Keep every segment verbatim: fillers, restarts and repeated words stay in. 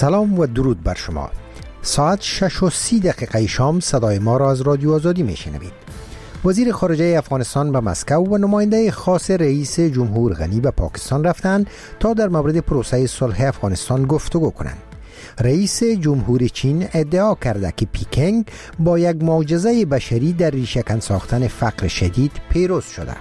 سلام و درود بر شما. ساعت شش و سی دقیقه شام صدای ما را از رادیو آزادی میشنوید. وزیر خارجه افغانستان به مسکو و نماینده خاص رئیس جمهور غنی به پاکستان رفتند تا در مورد پروسه صلح افغانستان گفتگو کنند. رئیس جمهور چین ادعا کرده که پیکنگ با یک معجزه بشری در ریشه‌کن ساختن فقر شدید پیروز شده.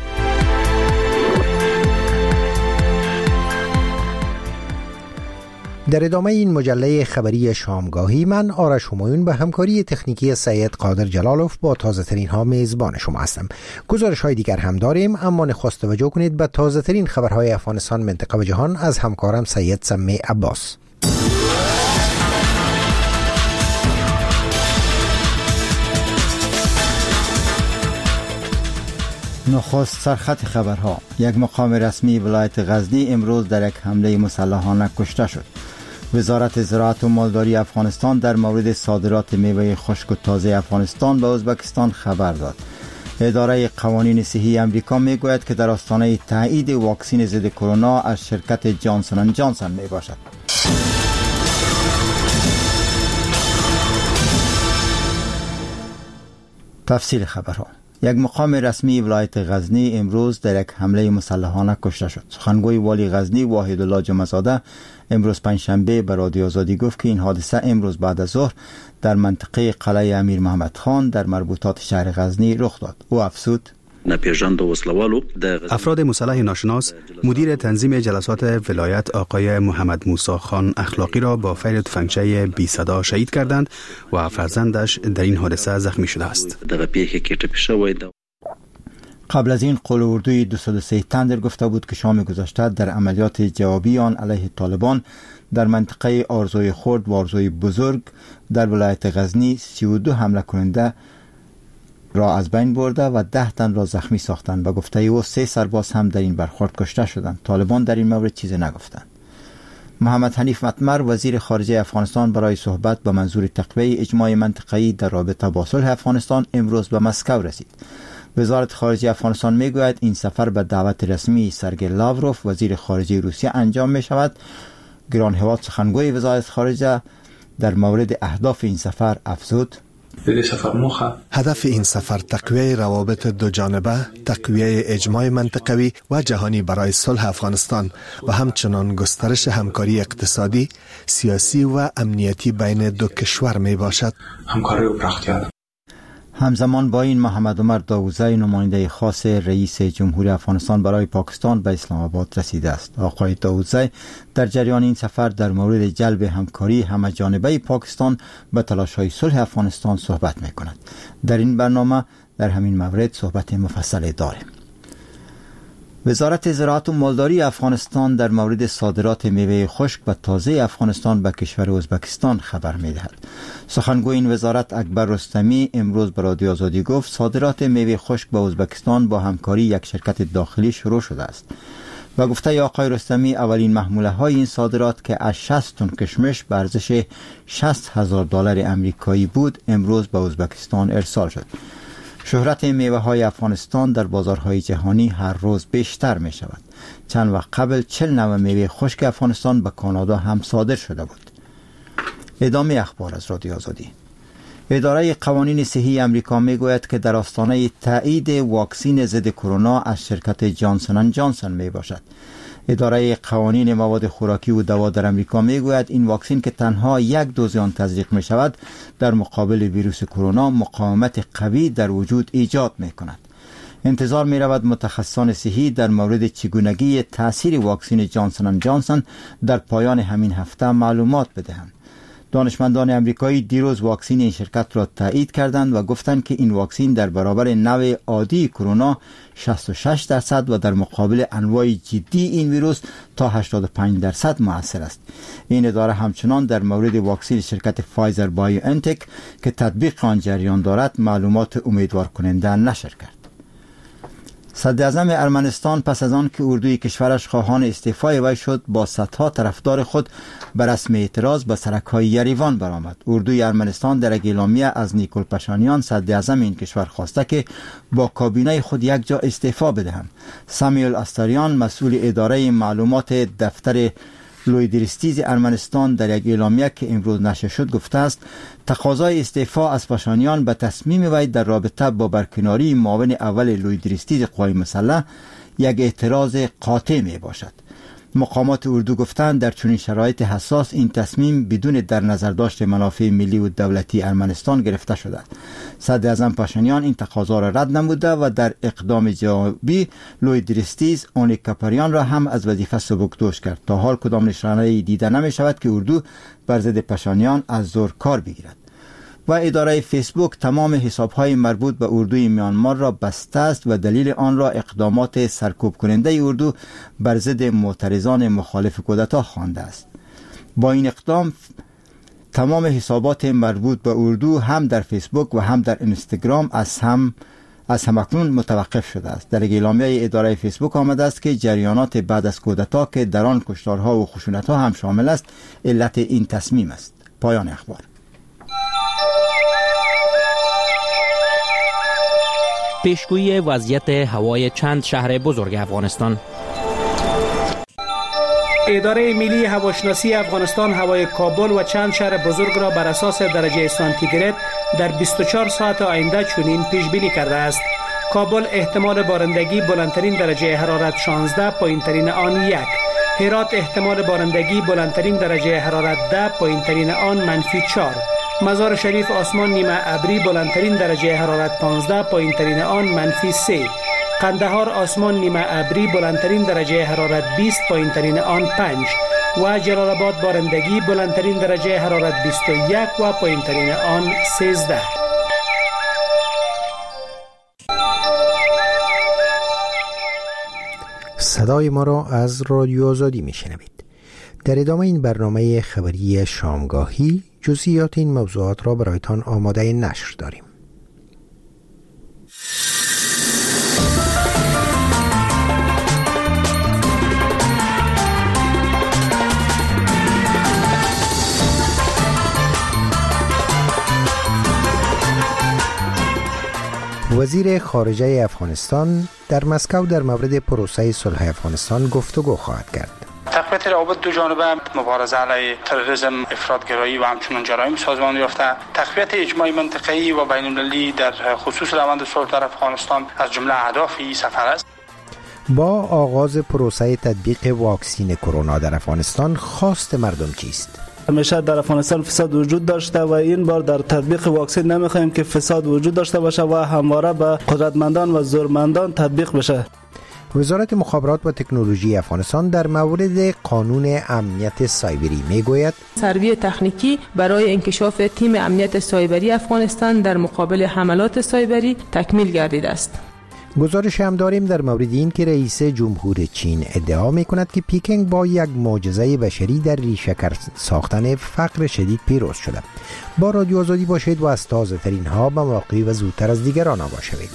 در ادامه این مجله خبری شامگاهی من آرش همایون به همکاری تکنیکی سید قادر جلالوف با تازه ترین ها میزبان شما هستم. گزارش های دیگر هم داریم، اما نخست توجه کنید به تازه ترین خبرهای افغانستان، منطقه و جهان از همکارم سید سمی عباس. نخست سرخط خبرها. یک مقام رسمی ولایت غزنی امروز در یک حمله مسلحانه کشته شد. وزارت زراعت و مالداری افغانستان در مورد صادرات میوه خشک و تازه افغانستان به ازبکستان خبر داد. اداره قوانین صحی امریکا میگوید که در آستانه تایید واکسن ضد کرونا از شرکت جانسون اند جانسون می باشد. تفصیل خبرها. یک مقام رسمی ولایت غزنی امروز در یک حمله مسلحانه کشته شد. سخنگوی والی غزنی واحدالله جمعه‌زاده امروز پنجشنبه به رادیو آزادی گفت که این حادثه امروز بعد از ظهر در منطقه قلعه امیر محمد خان در مربوطات شهر غزنی رخ داد. او افزود: افراد مسلح ناشناس مدیر تنظیم جلسات ولایت آقای محمد موسی خان اخلاقی را با فیر تفنگچه بی صدا شهید کردند و فرزندش در این حادثه زخمی شده است. قبل از این قول اردوی دویست و سه تندر گفته بود که شام گذشته در عملیات جوابی آن علیه طالبان در منطقه آرزوی خرد و آرزوی بزرگ در ولایت غزنی سی و دو حمله کننده را از بین برده و ده تن را زخمی ساختند و گفته او سه سرباز هم در این برخورد کشته شدند. طالبان در این مورد چیزی نگفتند. محمد حنیف مطمر وزیر خارجه افغانستان برای صحبت به منظور تقویت اجماع منطقه‌ای در رابطه با صلح افغانستان امروز به مسکو رسید. وزارت خارجه افغانستان میگوید این سفر به دعوت رسمی سرگئی لاوروف وزیر خارجه روسیه انجام می شود. گران هواد سخنگوی وزارت خارجه در مورد اهداف این سفر افزود: هدف این سفر تقویت روابط دو جانبه، تقویت اجماع منطقوی و جهانی برای صلح افغانستان و همچنان گسترش همکاری اقتصادی، سیاسی و امنیتی بین دو کشور می باشد. همکاری و پراختیا. همزمان با این محمد عمر داوودزی نماینده خاص رئیس جمهور افغانستان برای پاکستان به اسلام آباد رسیده است. آقای داوودزی در جریان این سفر در مورد جلب همکاری همه جانبه پاکستان به تلاش‌های صلح افغانستان صحبت می‌کند. در این برنامه در همین مورد صحبت مفصل داریم. وزارت زراعت و مالداری افغانستان در مورد صادرات میوه خشک و تازه افغانستان به کشور ازبکستان خبر می‌دهد. سخنگوی این وزارت اکبر رستمی امروز به رادیو آزادی گفت صادرات میوه خشک به ازبکستان با همکاری یک شرکت داخلی شروع شده است. و گفته آقای رستمی اولین محموله های این صادرات که از شصت تن کشمش به ارزش شصت هزار دلار آمریکایی بود امروز به ازبکستان ارسال شد. شهرت میوه های افغانستان در بازارهای جهانی هر روز بیشتر می شود. چند وقت قبل چهل نوع میوه خشک افغانستان به کانادا هم صادر شده بود. ادامه اخبار از رادیو آزادی. اداره قوانین صحی امریکا می گوید که در آستانه تایید واکسن ضد کرونا از شرکت جانسون اند جانسون می باشد. اداره قوانین مواد خوراکی و دوا در امریکا می گوید این واکسن که تنها یک دوز آن تزریق می شود در مقابل ویروس کرونا مقاومت قوی در وجود ایجاد می کند. انتظار می رود متخصصان صحی در مورد چگونگی تاثیر واکسن جانسون اند جانسون در پایان همین هفته معلومات بدهند. دانشمندان امریکایی دیروز واکسن این شرکت را تایید کردند و گفتند که این واکسن در برابر نوع عادی کرونا شصت و شش درصد و در مقابل انواع جدی این ویروس تا هشتاد و پنج درصد مؤثر است. این اداره همچنان در مورد واکسن شرکت فایزر بایو انتک که تطبیق آن جریان دارد معلومات امیدوار کننده نشر کرد. صدراعظم ارمنستان پس از آن که اردوی کشورش خواهان استعفای وی شد با صدها طرفدار خود به رسم اعتراض به سرک‌های یریوان برآمد. اردوی ارمنستان در یک اعلامیه از نیکول پاشانیان صدراعظم این کشور خواسته که با کابینه خود یک جا استعفا بدهند. سامیول استاریان مسئول اداره معلومات دفتر لوید ریستیز ارمنستان در یک اعلامیه که امروز نشر شد گفته است تقاضای استعفا از پاشانیان به تصمیم وی در رابطه با برکناری معاون اول لوید ریستیز قوای مسلح یک اعتراض قاطع می باشد. مقامات اردو گفتند در چنین شرایط حساس این تصمیم بدون در نظر داشت منافع ملی و دولتی ارمنستان گرفته شده است. صدر اعظم پاشانیان این تقاضا را رد نموده و در اقدام جوابی لوید ریستیز اونی کپریان را هم از وظیفه سبکدوش کرد. تا حال کدام نشانه‌ای دیده نمی شود که اردو بر ضد پاشانیان از زور کار بگیرد. و اداره فیسبوک تمام حساب‌های مربوط به اردوی میانمار را بسته است و دلیل آن را اقدامات سرکوب کننده اردو بر ضد معترضان مخالف کودتا خوانده است. با این اقدام تمام حسابات مربوط به اردو هم در فیسبوک و هم در اینستاگرام از هم از همکنون متوقف شده است. در اعلامیه اداره فیسبوک آمده است که جریانات بعد از کودتا که در آن کشتارها و خشونت‌ها هم شامل است علت این تصمیم است. پایان اخبار. پیشگویی وضعیت هوای چند شهر بزرگ افغانستان. اداره ملی هواشناسی افغانستان هوای کابل و چند شهر بزرگ را بر اساس درجه سانتیگراد در بیست و چهار ساعت آینده چنین پیش بینی کرده است. کابل احتمال بارندگی بلندترین درجه حرارت شانزده، پایینترین آن یک. هرات احتمال بارندگی بلندترین درجه حرارت ده، پایینترین آن منفی چهار. مزار شریف آسمان نیمه ابری بلندترین درجه حرارت پانزده، پایینترین آن منفی سه. قندهار آسمان نیمه ابری بلندترین درجه حرارت بیست، پایینترین آن پنج. و جلال آباد بارندگی بلندترین درجه حرارت بیست و یک و پایینترین آن سیزده. صدای ما را از رادیو آزادی میشنوید. در ادامه این برنامه خبری شامگاهی جزئیات این موضوعات را برایتان آماده نشر داریم. وزیر خارجه افغانستان در مسکو در مورد پروسه صلح افغانستان گفتگو خواهد کرد. تقویت روابط دو جانبه، مبارزه علیه تروریسم، افراطگرایی و همچنین جرایم سازمان یافته، تقویت اجماع منطقه‌ای و بین‌المللی در خصوص روند صلح در افغانستان از جمله اهداف این سفر است. با آغاز پروسه تطبیق واکسین کرونا در افغانستان خواست مردم چیست؟ همیشه در افغانستان فساد وجود داشته و این بار در تطبیق واکسن نمیخوایم که فساد وجود داشته باشه و همواره به قدرتمندان و زورمندان تطبیق بشه. وزارت مخابرات و تکنولوژی افغانستان در مورد قانون امنیت سایبری میگوید سروی تکنیکی برای انکشاف تیم امنیت سایبری افغانستان در مقابل حملات سایبری تکمیل گردیده است. گزارش هم داریم در مورد این که رئیس جمهور چین ادعا می کند که پیکنگ با یک معجزه بشری در ریشه‌کن ساختن فقر شدید پیروز شده. با رادیو آزادی باشید و از تازه ترین ها به موقعی و زودتر از دیگران آگاه شوید.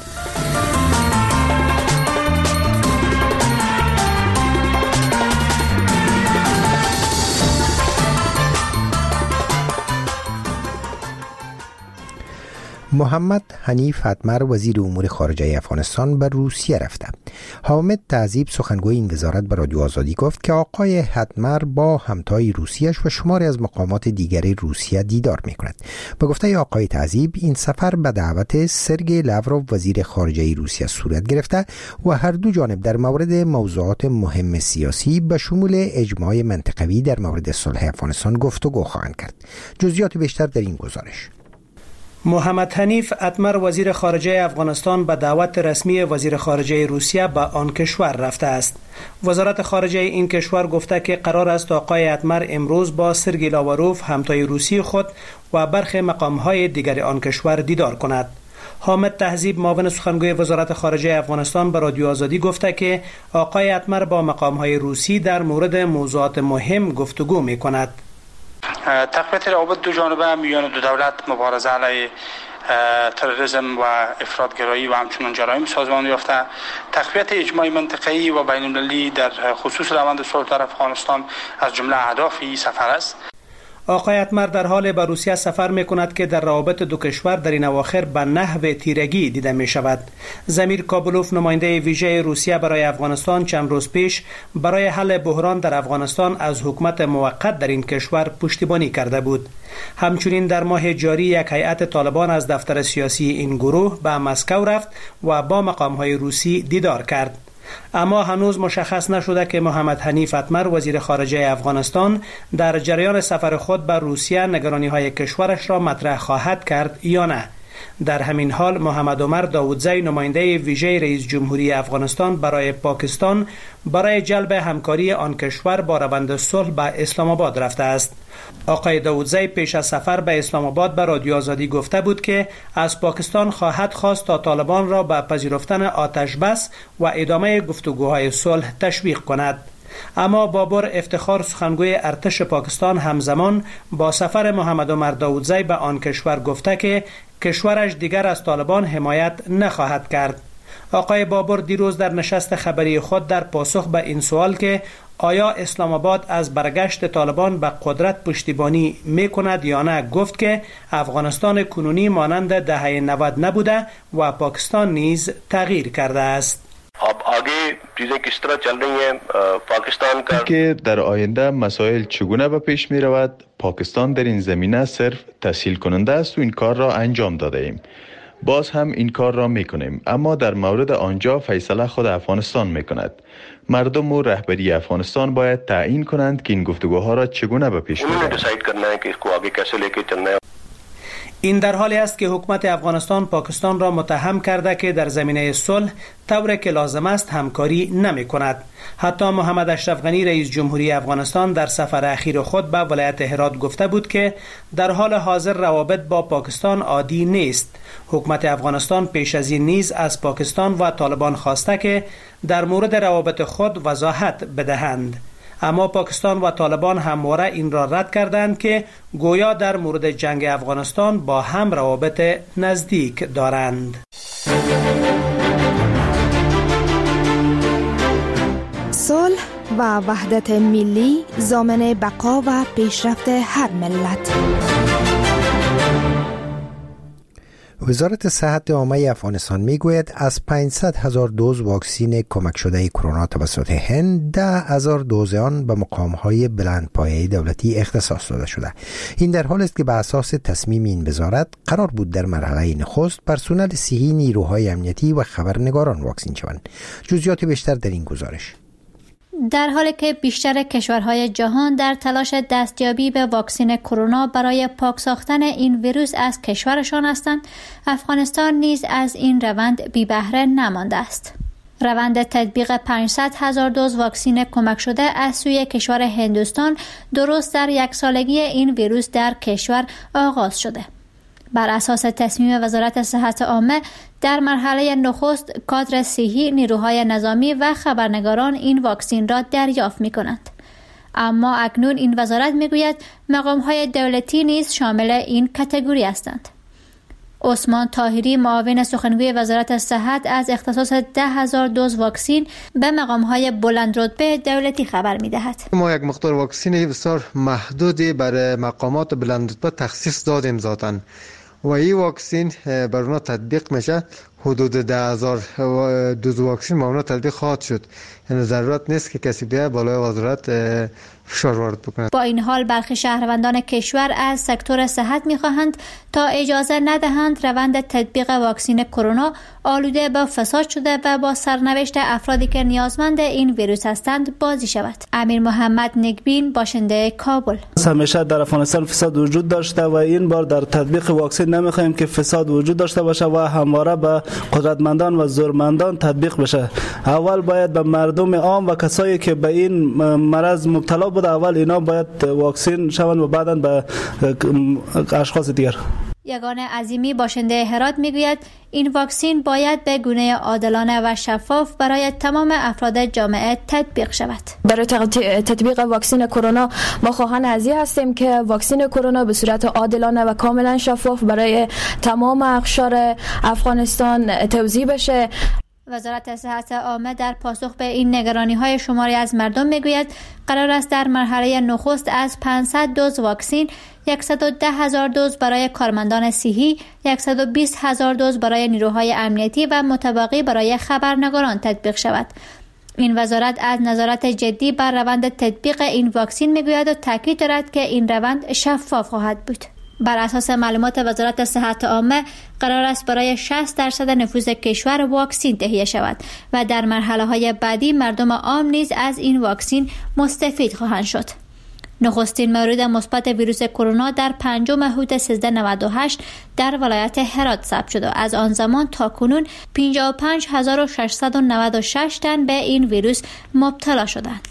محمد حنیف اتمر وزیر امور خارجه افغانستان به روسیه رفته. حامد تعذیب سخنگوی این وزارت به رادیو آزادی گفت که آقای اتمر با همتای روسیه‌اش و شماری از مقامات دیگری روسیه دیدار می‌کند. به گفته آقای تعذیب این سفر به دعوت سرگئی لاوروف وزیر خارجه روسیه صورت گرفته و هر دو جانب در مورد موضوعات مهم سیاسی به شمول اجماع منطقوی در مورد صلح افغانستان گفتگو خواهند کرد. جزئیات بیشتر در این گزارش. محمد حنیف اتمر وزیر خارجه افغانستان به دعوت رسمی وزیر خارجه روسیه به آن کشور رفته است. وزارت خارجه این کشور گفته که قرار است آقای اتمر امروز با سرگئی لاوروف همتای روسی خود و برخی مقام‌های دیگر آن کشور دیدار کند. حامد تعذیب معاون سخنگوی وزارت خارجه افغانستان به رادیو آزادی گفته که آقای اتمر با مقام‌های روسی در مورد موضوعات مهم گفتگو می‌کند. تقویت روابط دو جانبه میان دو دولت، مبارزه علیه تروریسم و افراطگرایی و همچنین جرایم سازمان یافته، تقویت اجماع منطقه‌ای و بین‌المللی در خصوص روند صلح در افغانستان از جمله اهداف این سفر است. آقای اتمر در حال به روسیه سفر می کند که در روابط دو کشور در این اواخر به نحو تیرگی دیده می شود. زمیر کابلوف نماینده ویژه روسیه برای افغانستان چند روز پیش برای حل بحران در افغانستان از حکومت موقت در این کشور پشتیبانی کرده بود. همچنین در ماه جاری یک هیئت طالبان از دفتر سیاسی این گروه به مسکو رفت و با مقام‌های روسی دیدار کرد. اما هنوز مشخص نشده که محمد حنیف اتمر وزیر خارجه افغانستان در جریان سفر خود به روسیه نگرانی‌های کشورش را مطرح خواهد کرد یا نه. در همین حال محمد عمر داودزی نماینده ویژه رئیس جمهوری افغانستان برای پاکستان برای جلب همکاری آن کشور با روند صلح به اسلام آباد رفته است. آقای داودزی پیش از سفر به اسلام آباد به رادیو آزادی گفته بود که از پاکستان خواهد خواست تا طالبان را به پذیرفتن آتش بس و ادامه گفتگوهای صلح تشویق کند. اما بابر افتخار سخنگوی ارتش پاکستان همزمان با سفر محمد عمر داودزی به آن کشور گفته که کشورش دیگر از طالبان حمایت نخواهد کرد. آقای بابر دیروز در نشست خبری خود در پاسخ به این سوال که آیا اسلام آباد از برگشت طالبان به قدرت پشتیبانی می کند یا نه گفت که افغانستان کنونی مانند دهه نود نبوده و پاکستان نیز تغییر کرده است. پاکستان که در آینده مسائل چگونه به پیش می رود، پاکستان در این زمینه صرف تسهیل کننده است و این کار را انجام داده ایم. باز هم این کار را می کنیم، اما در مورد آنجا فیصله خود افغانستان می کند. مردم و رهبری افغانستان باید تعیین کنند که این گفتگوها را چگونه به پیش ببرند. این در حالی است که حکومت افغانستان پاکستان را متهم کرده که در زمینه صلح طوری که لازم است همکاری نمی کند. حتی محمد اشرف غنی رئیس جمهوری افغانستان در سفر اخیر خود به ولایت هرات گفته بود که در حال حاضر روابط با پاکستان عادی نیست. حکومت افغانستان پیش از این نیز از پاکستان و طالبان خواسته که در مورد روابط خود وضاحت بدهند. اما پاکستان و طالبان همواره این را رد کردند که گویا در مورد جنگ افغانستان با هم روابط نزدیک دارند. صلح و وحدت ملی ضامن بقا و پیشرفت هر ملت. وزارت صحت عامه افغانستان میگوید از پانصد هزار دوز واکسین کمک شده کرونا توسط هند ده هزار دوز آن به مقام‌های بلندپایه دولتی اختصاص داده شده. این در حالی است که به اساس تصمیم این وزارت قرار بود در مرحله نخست پرسنل صحی، نیروهای امنیتی و خبرنگاران واکسین شوند. جزئیات بیشتر در این گزارش. در حالی که بیشتر کشورهای جهان در تلاش دستیابی به واکسن کرونا برای پاک ساختن این ویروس از کشورشان هستند، افغانستان نیز از این روند بی بهره نمانده است. روند تطبیق پانصد هزار دوز واکسن کمک شده از سوی کشور هندوستان درست در یک سالگی این ویروس در کشور آغاز شده. بر اساس تصمیم وزارت صحت عامه در مرحله نخست کادر صحی، نیروهای نظامی و خبرنگاران این واکسن را دریافت می کنند. اما اکنون این وزارت می گوید مقام‌های دولتی نیز شامل این کاتگوری هستند. عثمان طاهری معاون سخنگوی وزارت صحت از اختصاص ده هزار دوز واکسن به مقام‌های بلند رتبه دولتی خبر می‌دهد. ما یک مقدار واکسن بسیار محدودی برای مقامات بلند رتبه تخصیص دادیم ذاتاً و این واکسن بر اونها تطبیق میشه. حدود ده هزار دوز واکسن با اونها تطبیق خواهد شد. یعنی ضرورت نیست که کسی بیای بالای وزارت فشار وارد بکنه. با این حال برخی شهروندان کشور از سکتور صحت می‌خواهند تا اجازه ندهند روند تطبیق واکسن کرونا آلوده به فساد شده و با سرنوشت افرادی که نیازمند این ویروس هستند بازی شود. امیر محمد نگبین باشنده کابل: همیشه در افغانستان فساد وجود داشته و این بار در تطبیق واکسن نمی‌خواهیم که فساد وجود داشته باشه و همواره به قدرتمندان و زورمندان تطبیق بشه. اول باید به مردم عام و کسایی که به این مرض مبتلا بوده اول اینا باید واکسن شوند و بعداً به اشخاص دیگر. یگانه عظیمی باشنده هرات میگوید این واکسن باید به گونه عادلانه و شفاف برای تمام افراد جامعه تطبیق شود. برای تطبیق واکسن کرونا ما خواهان از این هستیم که واکسن کرونا به صورت عادلانه و کاملا شفاف برای تمام اقشار افغانستان توزیع بشه. وزارت صحت عامه در پاسخ به این نگرانی‌های شماری از مردم میگوید قرار است در مرحله نخست از پانصد دوز واکسن، صد و ده هزار دوز برای کارمندان صحی، صد و بیست هزار دوز برای نیروهای امنیتی و متبقی برای خبرنگاران تطبیق شود. این وزارت از نظارت جدی بر روند تطبیق این واکسن میگوید و تاکید دارد که این روند شفاف خواهد بود. بر اساس معلومات وزارت صحت عامه قرار است برای شصت درصد نفوذ کشور واکسن تهیه شود و در مرحله‌های بعدی مردم عام نیز از این واکسن مستفید خواهند شد. نخستین مورد مثبت ویروس کرونا در پنجم هوت سیزده نود و هشت در ولایت هرات ثبت شد و از آن زمان تا کنون پنجاه و پنج هزار و ششصد و نود و شش تن به این ویروس مبتلا شدند.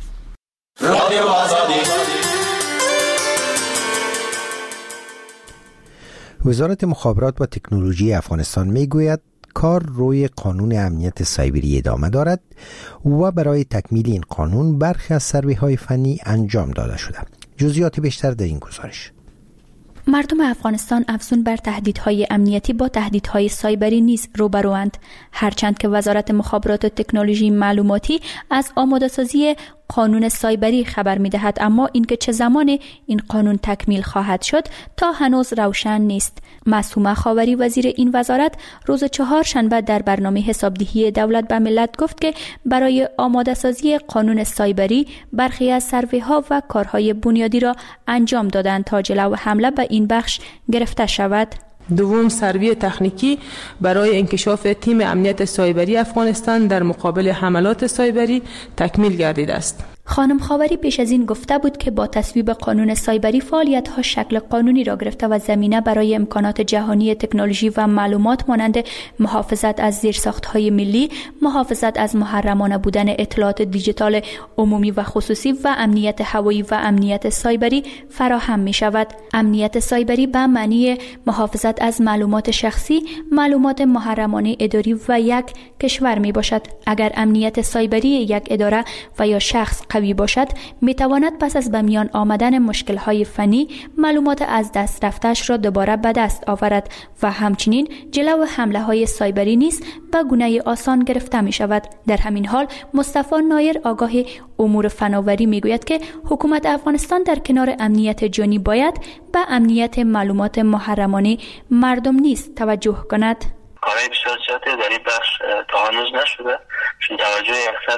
وزارت مخابرات و تکنولوژی افغانستان میگوید کار روی قانون امنیت سایبری ادامه دارد و برای تکمیل این قانون برخی از سروی‌های فنی انجام داده شده. جزئیات بیشتر در این گزارش. مردم افغانستان افزون بر تهدیدهای امنیتی با تهدیدهای سایبری نیز روبروند، هرچند که وزارت مخابرات و تکنولوژی معلوماتی از آماده‌سازی قانون سایبری خبر می‌دهد، اما اینکه چه زمان این قانون تکمیل خواهد شد تا هنوز روشن نیست. معصومه خاوری وزیر این وزارت روز چهارشنبه در برنامه حسابدهی دولت به ملت گفت که برای آماده‌سازی قانون سایبری برخی از سروی‌ها و کارهای بنیادی را انجام دادند تا جلو حمله به این بخش گرفته شود. دوم، سروی تکنیکی برای انکشاف تیم امنیت سایبری افغانستان در مقابل حملات سایبری تکمیل گردیده است. خانم خاوری پیش از این گفته بود که با تصویب قانون سایبری فعالیت‌ها شکل قانونی را گرفته و زمینه برای امکانات جهانی تکنولوژی و معلومات مانند محافظت از زیرساخت‌های ملی، محافظت از محرمانه بودن اطلاعات دیجیتال عمومی و خصوصی و امنیت هوایی و امنیت سایبری فراهم می‌شود. امنیت سایبری به معنی محافظت از معلومات شخصی، معلومات محرمانه اداری و یک کشور میباشد. اگر امنیت سایبری یک اداره و یا شخص قوی باشد، میتواند پس از به میان آمدن مشکل‌های فنی معلومات از دست رفته‌اش را دوباره به دست آورد و همچنین جلو حمله‌های سایبری نیز به گونه آسان گرفته می‌شود. در همین حال مصطفی نایر آگاه امور فناوری میگوید که حکومت افغانستان در کنار امنیت جانی باید به امنیت معلومات محرمانه مردم نیز توجه کند. کارهای بسیار زیاده در این بخش تا هنوز نشده، چون توجه اکثر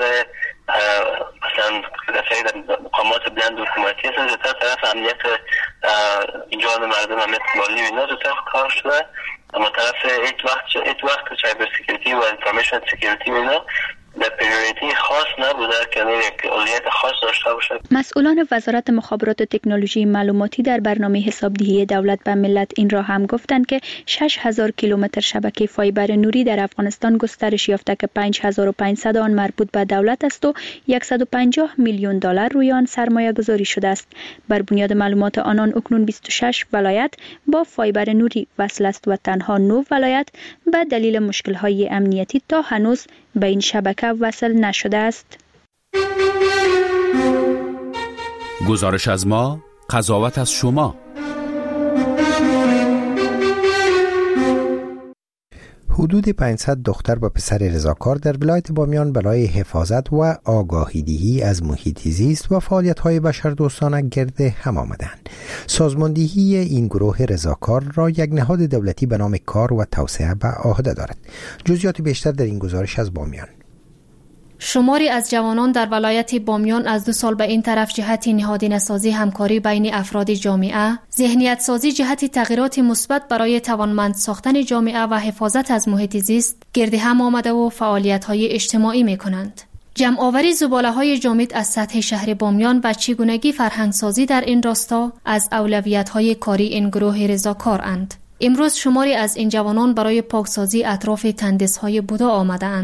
مثلا دفعه در مقامات بلند حکومتی هستن زیادتر طرف امنیت جان مردم، امنیت مالی و اینا زیادتر کار شده، اما طرف ایت وقت ایت وقت سایبر سکیوریتی و انفورمیشن سکیوریتی و اینا در پریوریتی خاص نبوده که یک اولویت خاص داشته باشد. مسئولان وزارت مخابرات و تکنولوژی معلوماتی در برنامه حسابدهی دولت به ملت این را هم گفتند که شش هزار کیلومتر شبکه فایبر نوری در افغانستان گسترش یافته که پنج هزار و پانصد آن مربوط به دولت است و صد و پنجاه میلیون دلار روی آن سرمایه گذاری شده است. بر بنیاد معلومات آنان اکنون بیست و شش ولایت با فایبر نوری وصل است و تنها نه ولایت به دلیل مشکل‌های امنیتی تا هنوز به این شبکه وصل نشده است. گزارش از ما، قضاوت از شما. حدود پانصد دختر و پسر رضاکار در ولایت بامیان برای حفاظت و آگاهی‌دهی از محیط زیست و فعالیت‌های بشردوستانه گرد هم آمدند. سازماندهی این گروه رضاکار را یک نهاد دولتی به نام کار و توسعه به عهده دارد. جزئیات بیشتر در این گزارش از بامیان. شماری از جوانان در ولایت بامیان از دو سال به این طرف جهت نهادینه سازی همکاری بین افراد جامعه، ذهنیت سازی جهت تغییرات مثبت برای توانمند ساختن جامعه و حفاظت از محیط زیست گرد هم آمده و فعالیت‌های اجتماعی می‌کنند. جمع آوری زباله‌های جامد از سطح شهر بامیان و چگونگی فرهنگ سازی در این راستا از اولویت‌های کاری این گروه رضاکارند. امروز شماری از این جوانان برای پاکسازی اطراف تندیس‌های بودا آمده‌اند.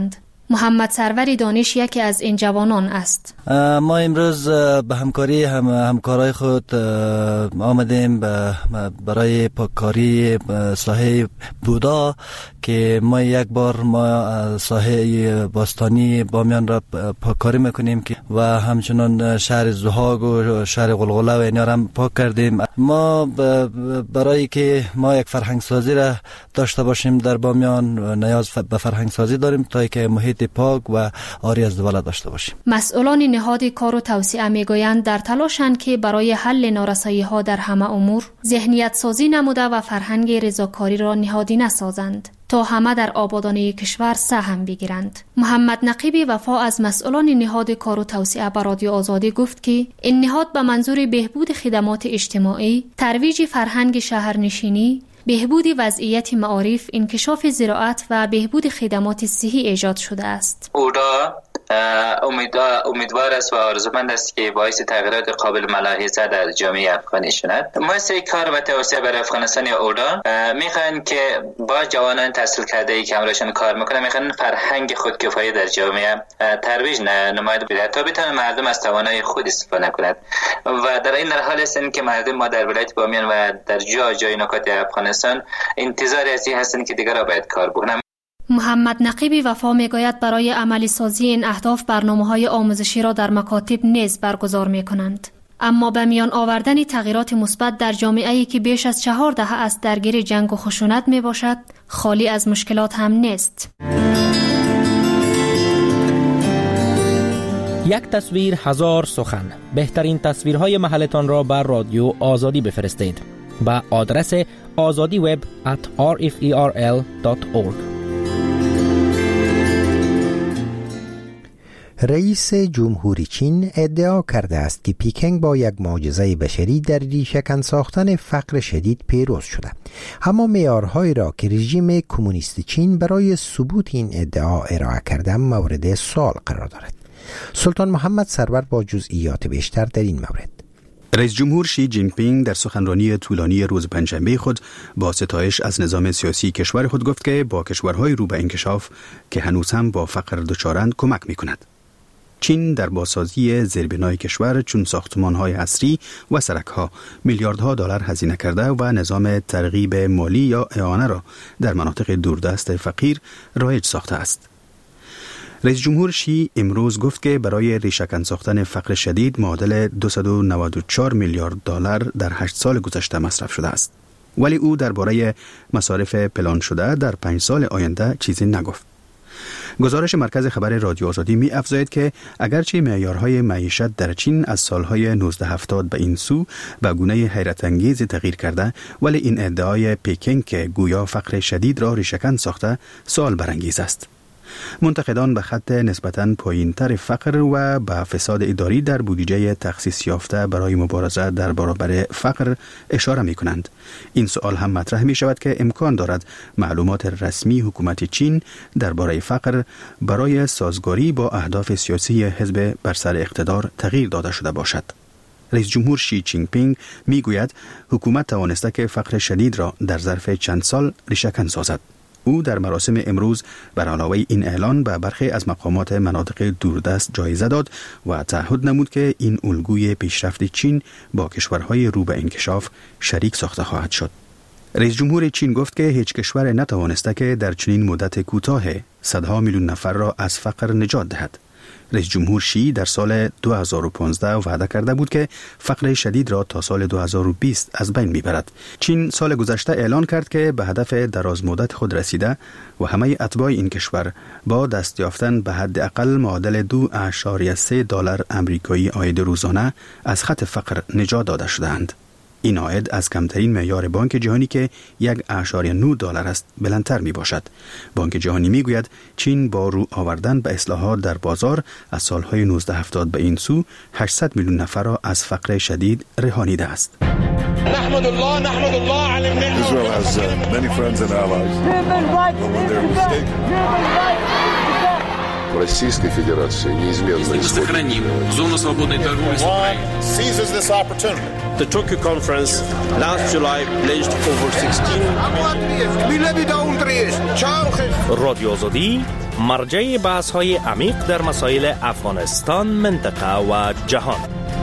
محمد سرور دانش یکی از این جوانان است. ما امروز به همکاری هم همکارای خود آمدیم برای پاککاری ساحه بودا که ما یک بار ما ساحه باستانی بامیان را پاککاری میکنیم که و همچنان شهر زهاگ و شهر غلغله و اینا را هم پاک کردیم. ما برای که ما یک فرهنگ سازی را داشته باشیم در بامیان نیاز به فرهنگ سازی داریم تا که محیط پاک و آری از زباله داشته باشیم. مسئولان نهاد کار و توسعه میگویند در تلاشند که برای حل نارسایی ها در همه امور ذهنیت سازی نموده و فرهنگ رضاکاری را نهادینه سازند تا همه در آبادانی کشور سهم بگیرند. محمد نقیبی وفا از مسئولان نهاد کار و توسعه به رادیو آزادی گفت که این نهاد به منظور بهبود خدمات اجتماعی، ترویج فرهنگ شهرنشینی، بهبود وضعیت معارف، انکشاف زراعت و بهبود خدمات صحی ایجاد شده است. اودا امیدوار است و آرزومند است که باعث تغییرات قابل ملاحظه در جامعه افغانی شود. مؤسسه کار و توسعه برای افغانستان یا اودا میخوان که با جوانان تحصیل کرده ای که همراهشان کار میکنن میخوان فرهنگ خودکفایی در جامعه ترویج نمایید بده تا بتوان مردم از توانایی خود استفاده کند و در این حال هستند که مردم ما در ولایت بامیان و در جا جای نکات افغانستان انتظار از این هستند که دیگر را باید کار بکنند. محمد نقیبی وفا میگوید برای عملی سازی این اهداف برنامه‌های آموزشی را در مکاتب نیز برگزار میکنند. اما به میان آوردن تغییرات مثبت در جامعه‌ای که بیش از چهار دهه است درگیر جنگ و خشونت میباشد خالی از مشکلات هم نیست. یک تصویر هزار سخن. بهترین تصویرهای محلتان را بر رادیو آزادی بفرستید با آدرس azadi web at r f e r l dot org. رئیس جمهوری چین ادعا کرده است که پیکنگ با یک معجزه بشری در ریشه‌کن ساختن فقر شدید پیروز شده، اما معیارهایی را که رژیم کمونیست چین برای ثبوت این ادعا ارائه کرده مورد سوال قرار دارد. سلطان محمد سرور با جزئیات بیشتر در این مورد. رئیس جمهور شی جین پینگ در سخنرانی طولانی روز پنجشنبه خود با ستایش از نظام سیاسی کشور خود گفت که با کشورهای رو به انکشاف که هنوز هم با فقر دچارند کمک می‌کند. چین در بازسازی زیربنای کشور چون ساختمان‌های عصری و سرک‌ها میلیاردها دلار هزینه کرده و نظام ترغیب مالی یا اعانه را در مناطق دوردست فقیر رایج ساخته است. رئیس جمهور شی امروز گفت که برای ریشه‌کن ساختن فقر شدید معادل دویست و نود و چهار میلیارد دلار در هشت سال گذشته مصرف شده است. ولی او درباره مصارف پلان شده در پنج سال آینده چیزی نگفت. گزارش مرکز خبر رادیو آزادی می افزاید که اگرچه معیارهای معیشت در چین از سالهای نوزده هفتاد به این سو به گونه حیرت انگیز تغییر کرده، ولی این ادعای پیکنگ که گویا فقر شدید را ریشه‌کن ساخته سوال برانگیز است. منتقدان به خط نسبتاً پایین‌تر فقر و به فساد اداری در بودجه تخصیص یافته برای مبارزه در برابر فقر اشاره می‌کنند. این سوال هم مطرح می‌شود که امکان دارد معلومات رسمی حکومت چین درباره فقر برای سازگاری با اهداف سیاسی حزب بر سر اقتدار تغییر داده شده باشد. رئیس جمهور شی جین پینگ می‌گوید حکومت توانسته که فقر شدید را در ظرف چند سال ریشه‌کن سازد. او در مراسم امروز بر علاوه این اعلان به برخی از مقامات مناطق دوردست جایزه داد و تعهد نمود که این الگوی پیشرفت چین با کشورهای رو به انکشاف شریک ساخته خواهد شد. رئیس جمهور چین گفت که هیچ کشور نتوانسته که در چنین مدت کوتاه صدها میلیون نفر را از فقر نجات دهد. رئیس جمهور شی در سال دو هزار و پانزده وعده کرده بود که فقر شدید را تا سال دو هزار و بیست از بین میبرد. چین سال گذشته اعلان کرد که به هدف دراز مدت خود رسیده و همه اتباع این کشور با دست یافتن به حداقل معادل دو اعشاریه سه دلار آمریکایی عاید روزانه از خط فقر نجات داده شدند. این عاید از کمترین معیار بانک جهانی که یک اعشاریه نه دلار است بلندتر می باشد. بانک جهانی می گوید چین با رو آوردن به اصلاحات در بازار از سالهای نوزده هفتاد به این سو هشتصد میلیون نفر را از فقر شدید رهانیده است. نحمد الله نحمد الله علی النعمة. Israel has uh, many friends and allies. But when they're mistaken. Российской Федерации неизменно сохраним зону свободной торговли с Украиной. Seizes this opportunity. The Tokyo conference last July pledged over sixteen رادیو آزادی مرجع بحث های عمیق در مسائل افغانستان، منطقه و جهان.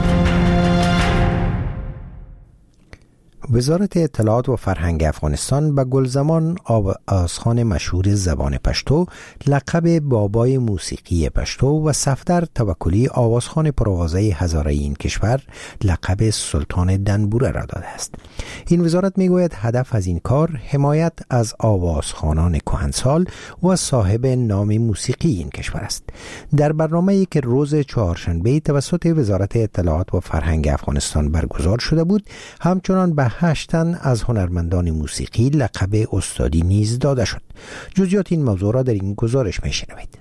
وزارت اطلاعات و فرهنگ افغانستان به گلزمان آوازخوان مشهور زبان پشتو لقب بابای موسیقی پشتو و صفدر توکلی آوازخوان پروازه هزاره این کشور لقب سلطان دنبوره را داده است. این وزارت میگوید هدف از این کار حمایت از آوازخوانان کهنسال و صاحب نام موسیقی این کشور است. در برنامه‌ای که روز چهارشنبه توسط وزارت اطلاعات و فرهنگ افغانستان برگزار شده بود، همچنان به هشت تن از هنرمندان موسیقی لقب استادی نیز داده شد. جزئیات این موضوع را در این گزارش میشنوید.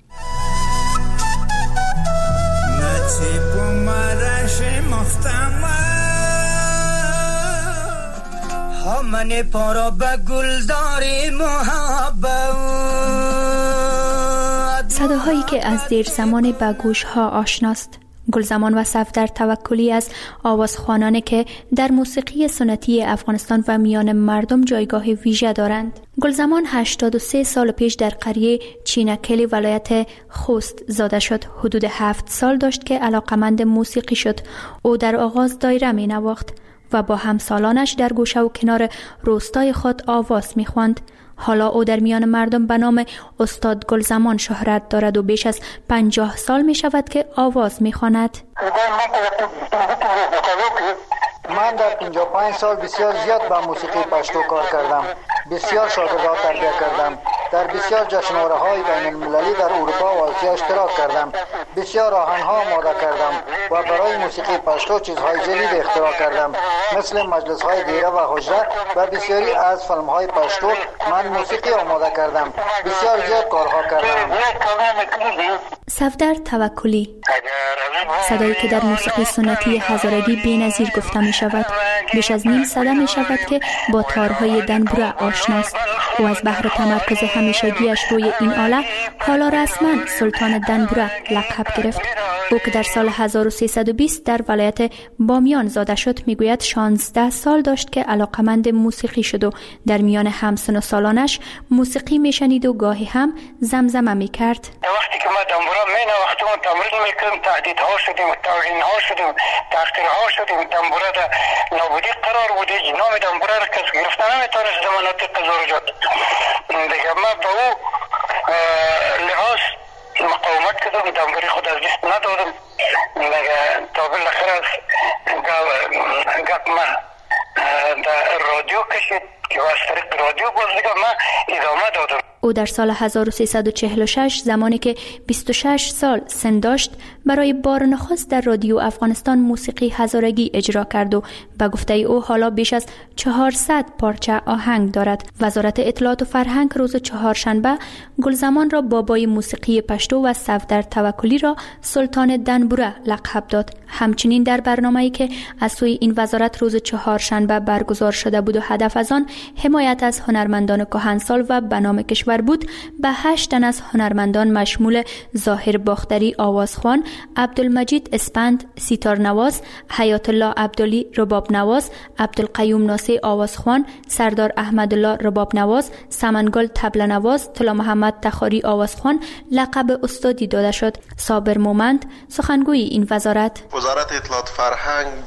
صداهایی که از دیر زمان به گوش‌ها آشناست. گلزمان و صفدر توکلی از آوازخوانانی که در موسیقی سنتی افغانستان و میان مردم جایگاه ویژه دارند. گلزمان هشتاد و سه سال پیش در قریه چینکلی ولایت خوست زاده شد. حدود هفت سال داشت که علاقمند موسیقی شد. او در آغاز دایره می نواخت و با همسالانش در گوشه و کنار روستای خود آواز می خواند. حالا او در میان مردم به نام استاد گلزمان شهرت دارد و بیش از پنجاه سال می شود که آواز می خواند. من در پنجاه و پنج سال بسیار زیاد با موسیقی پشتو کار کردم. بسیار شاگردان تربیت کردم. در بسیار جشنواره های بین المللی در اروپا و آسیا اشتراک کردم. بسیار آهنگ‌ها آماده کردم و برای موسیقی پشتو چیزهای جدید اختراع کردم، مثل مجلس‌های دیره و حجره و بسیاری از فیلم‌های پشتو من موسیقی آماده کردم. بسیار زیاد کارها کردم. صفدر توکلی، صدایی که در موسیقی سنتی هزارگی بی‌نظیر گفته می شود. بیش از نیم صده می شود که با تارهای دنبوره آشناست. او از بحر تمرکز همیشگیش روی این آله حالا رسما سلطان دنبوره لقب گرفت. او که در سال هزار و سیصد و بیست در ولایت بامیان زاده شد میگوید شانزده سال داشت که علاقمند موسیقی شد و در میان همسن و سالانش موسیقی میشنید و گاهی هم زمزمه میکرد. وقتی که ما دنبوره مینواختیم و تمرین میکردیم، تهدیدها شدیم، توهینها شدیم، تحقیرها شدیم. دنبوره در نابودی قرار بود. نام دنبوره را کس گرفته نمیتونست زمانات قضاوت. دیگه ما به او لحاظ مقاومت کردم، دنبوری خود از دست ندادم. دیگه تا بالاخره از گپ ما در رادیو کشید که از طریق رادیو باز دیگه ما ادامه دادم. او در سال هزار و سیصد و چهل و شش زمانی که بیست و شش سال سن داشت برای بار نخست در رادیو افغانستان موسیقی هزارگی اجرا کرد و به گفته او حالا بیش از چهارصد پارچه آهنگ دارد. وزارت اطلاعات و فرهنگ روز چهارشنبه گلزمان را بابای موسیقی پشتو و صفدر توکلی را سلطان دنبوره لقب داد. همچنین در برنامه‌ای که از سوی این وزارت روز چهارشنبه برگزار شده بود و هدف از آن حمایت از هنرمندان کهنسال و به نام کشور بود، به هشت تن از هنرمندان مشمول ظاهر باختری آوازخوان، عبدالمجید اسپند سیتار نواز، حیات الله عبدالی رباب نواز، عبدالقیوم ناصی آوازخوان، سردار احمدالله رباب نواز، سمنگل طبله نواز، طلا محمد تخاری آوازخوان لقب استادی داده شد. صابر مومند سخنگوی این وزارت: وزارت اطلاعات فرهنگ به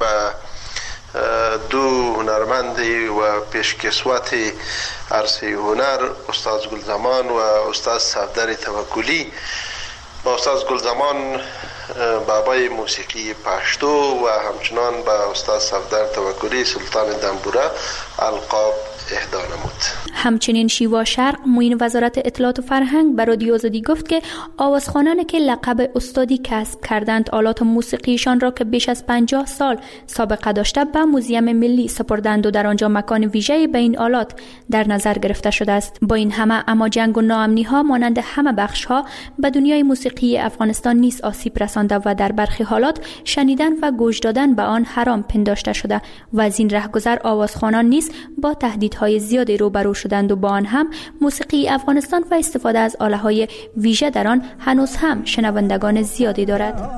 دو هنرمندی و پیشکسوت عرصه هنر، استاد گلزمان و استاد صفدر توکلی، با استاد گلزمان بابای موسیقی پشتو و همچنان با استاد صفدر توکلی سلطان دنبوره القاب اهدا نمود. همچنین شیوا شرق معین وزارت اطلاعات و فرهنگ به رادیو آزادی گفت که آوازخوانانی که لقب استادی کسب کردند آلات موسیقیشان را که بیش از پنجاه سال سابقه داشته به موزیم ملی سپردند و در آنجا مکان ویژه‌ای به این آلات در نظر گرفته شده است. با این همه اما جنگ و ناامنی ها مانند همه بخش ها به دنیای موسیقی افغانستان نیز آسیب رسانده و در برخی حالات شنیدن و گوش دادن به آن حرام پنداشته شده و از این رهگذر آوازخوانان نیز با تهدیدهای زیادی روبرو شدند و با آن هم موسیقی افغانستان و استفاده از آله‌های ویژه در آن هنوز هم شنوندگان زیادی دارد.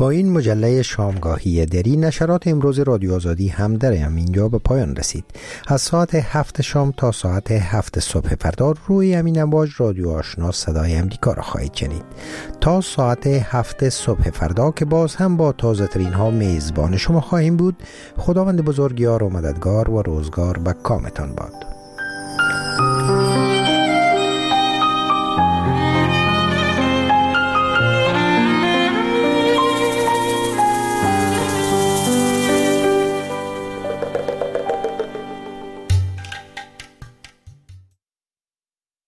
با این مجله شامگاهی دری نشرات امروز رادیو آزادی هم در اینجا به پایان رسید. از ساعت هفت شام تا ساعت هفت صبح فردا روی امین امواج رادیو آشنا صدای امریکا را خواهید شنید. تا ساعت هفت صبح فردا که باز هم با تازه ترین ها میزبان شما خواهیم بود. خداوند بزرگیار و مددگار و روزگار به کامتان باد.